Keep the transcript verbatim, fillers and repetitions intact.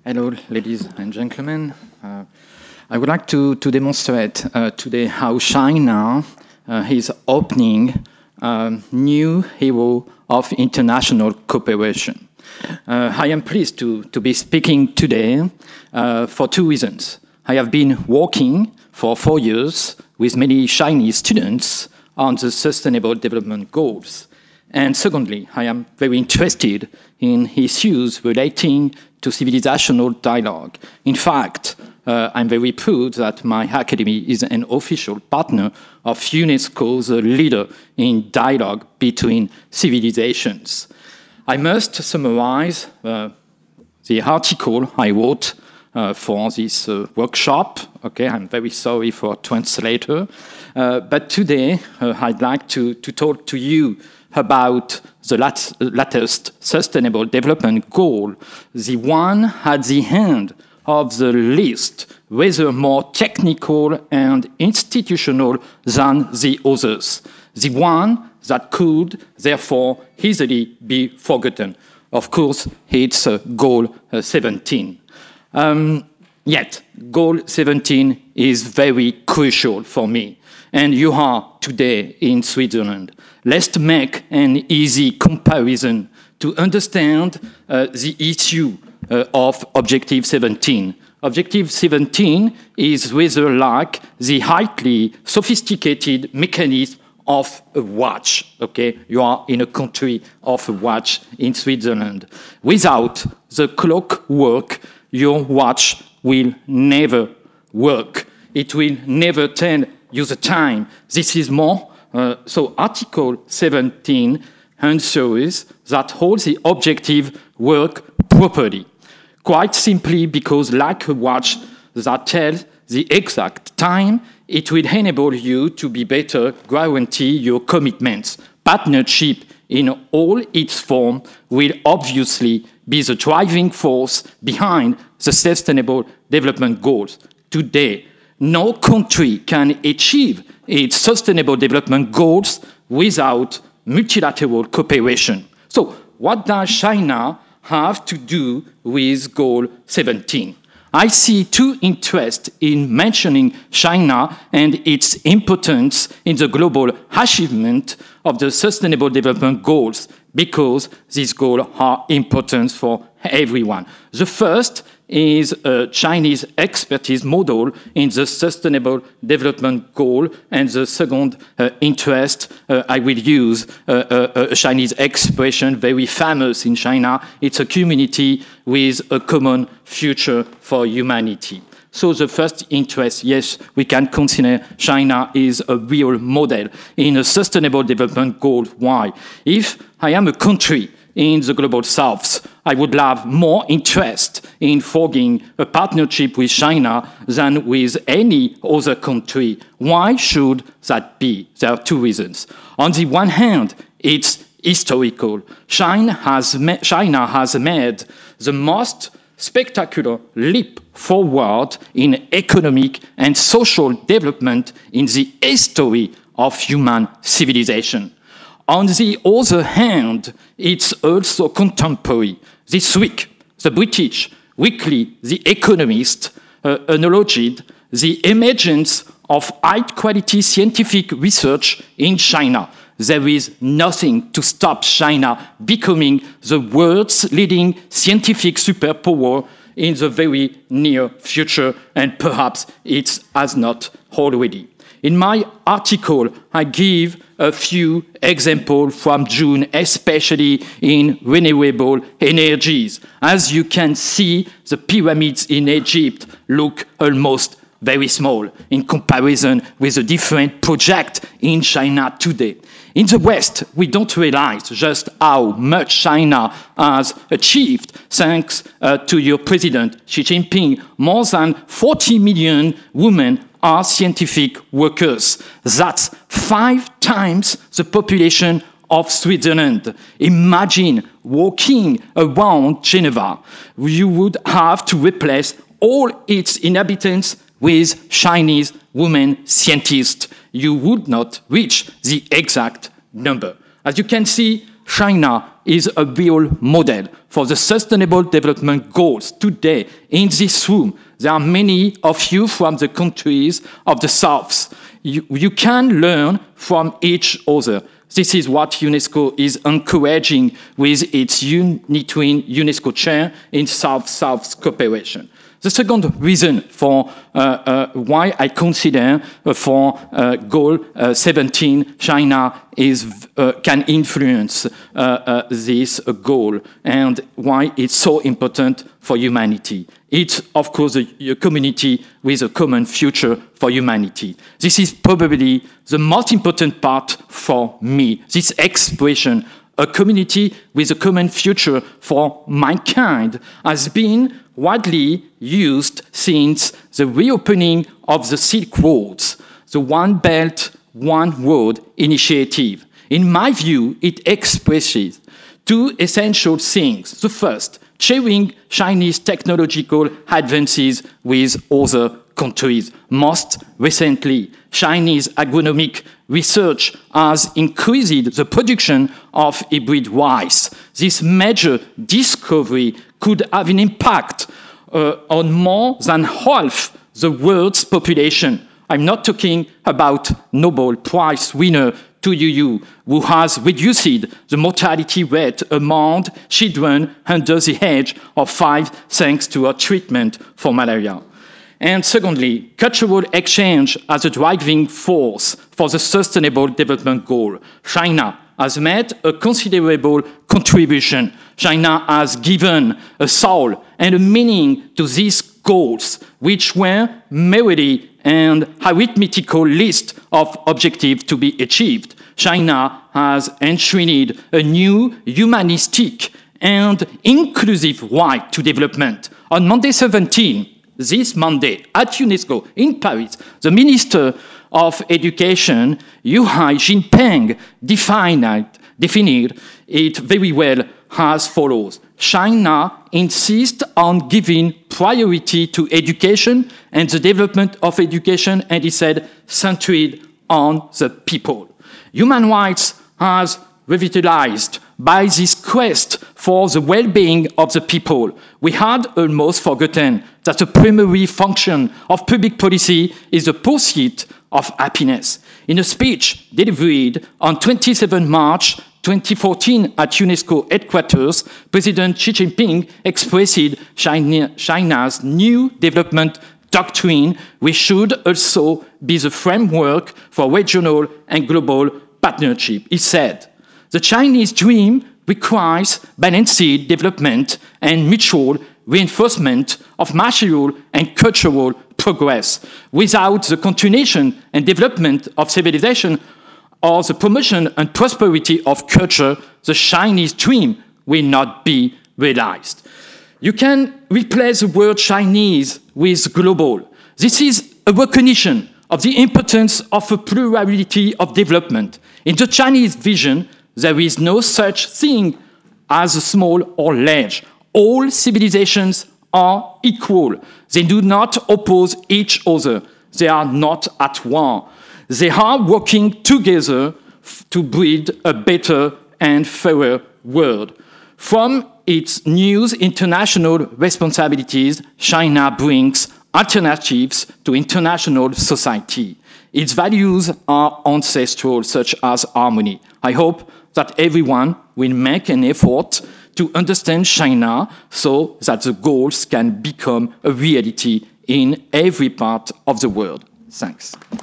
Hello, ladies and gentlemen. Uh, I would like to, to demonstrate uh, today how China uh, is opening a new era of international cooperation. Uh, I am pleased to, to be speaking today uh, for two reasons. I have been working for four years with many Chinese students on the Sustainable Development Goals. And secondly, I am very interested in issues relating to civilizational dialogue. In fact, uh, I'm very proud that my academy is an official partner of UNESCO, the leader in dialogue between civilizations. I must summarize uh, the article I wrote uh, for this uh, workshop. Okay, I'm very sorry for translator, uh, but today uh, I'd like to, to talk to you about the lat latest Sustainable Development Goal, the one at the end of the list, whether more technical and institutional than the others, the one that could therefore easily be forgotten. Of course, it's uh, Goal uh, seventeen. Um, yet, Goal seventeen is very crucial for me. And you are today in Switzerland. Let's make an easy comparison to understand uh, the issue uh, of Objective seventeen. Objective seventeen is rather like the highly sophisticated mechanism of a watch. Okay, you are in a country of a watch in Switzerland. Without the clockwork, your watch will never work. It will never tell you the time. This is more. Uh, so Article seventeen ensures that all the objectives work properly. Quite simply because, like a watch that tells the exact time, it will enable you to be better guarantee your commitments. Partnership in all its form will obviously be the driving force behind the Sustainable Development Goals. Today, no country can achieve its Sustainable Development Goals without multilateral cooperation. So, what does China have to do with Goal seventeen? I see two interests in mentioning China and its importance in the global achievement of the Sustainable Development Goals, because these goals are important for everyone. The first is a Chinese expertise model in the Sustainable Development Goal, and the second uh, interest uh, I will use uh, uh, a Chinese expression very famous in China. It's a community with a common future for humanity. So the first interest, yes, we can consider China is a real model in a sustainable development goal. Why? If I am a country in the global south, I would have more interest in forging a partnership with China than with any other country. Why should that be? There are two reasons. On the one hand, it's historical. China has, China has made the most spectacular leap forward in economic and social development in the history of human civilization. On the other hand, it's also contemporary. This week, the British weekly The Economist uh, acknowledged the emergence of high-quality scientific research in China. There is nothing to stop China becoming the world's leading scientific superpower in the very near future, and perhaps it has not already. In my article, I give a few examples from June, especially in renewable energies. As you can see, the pyramids in Egypt look almost very small in comparison with the different projects in China today. In the West, we don't realize just how much China has achieved thanks uh, to your president, Xi Jinping. More than forty million women are scientific workers. That's five times the population of Switzerland. Imagine walking around Geneva. You would have to replace all its inhabitants with Chinese women scientists. You would not reach the exact number. As you can see, China is a real model for the Sustainable Development Goals. Today, in this room, there are many of you from the countries of the South. You, you can learn from each other. This is what UNESCO is encouraging with its Unitwin UNESCO chair in South-South cooperation. The second reason for uh, uh, why I consider uh, for uh, goal uh, seventeen, China is, uh, can influence uh, uh, this uh, goal and why it's so important for humanity. It's, of course, a, a community with a common future for humanity. This is probably the most important part for me, this expression. A community with a common future for mankind has been widely used since the reopening of the Silk Roads, the One Belt, One Road initiative. In my view, it expresses two essential things. The first, sharing Chinese technological advances with other countries. Most recently, Chinese agronomic research has increased the production of hybrid rice. This major discovery could have an impact uh, on more than half the world's population. I'm not talking about Nobel Prize winner Tu Youyou, who has reduced the mortality rate among children under the age of five thanks to a treatment for malaria. And secondly, cultural exchange as a driving force for the Sustainable Development Goal. China has made a considerable contribution. China has given a soul and a meaning to these goals, which were merely an arithmetical list of objectives to be achieved. China has enshrined a new humanistic and inclusive right to development. On Monday seventeenth, this Monday, at UNESCO in Paris, the Minister of Education, Hu Jinpeng, defined, defined it very well as follows. China insists on giving priority to education and the development of education, and he said, centered on the people. Human rights has revitalized by this quest for the well-being of the people. We had almost forgotten that the primary function of public policy is the pursuit of happiness. In a speech delivered on the twenty-seventh of March twenty fourteen at UNESCO headquarters, President Xi Jinping expressed China, China's new development doctrine, which should also be the framework for regional and global partnership. He said, "The Chinese dream requires balanced development and mutual reinforcement of material and cultural progress. Without the continuation and development of civilization or the promotion and prosperity of culture, the Chinese dream will not be realized." You can replace the word Chinese with global. This is a recognition of the importance of a plurality of development. In the Chinese vision, there is no such thing as small or large. All civilizations are equal. They do not oppose each other. They are not at war. They are working together to build a better and fairer world. From its new international responsibilities, China brings alternatives to international society. Its values are ancestral, such as harmony. I hope that everyone will make an effort to understand China so that the goals can become a reality in every part of the world. Thanks.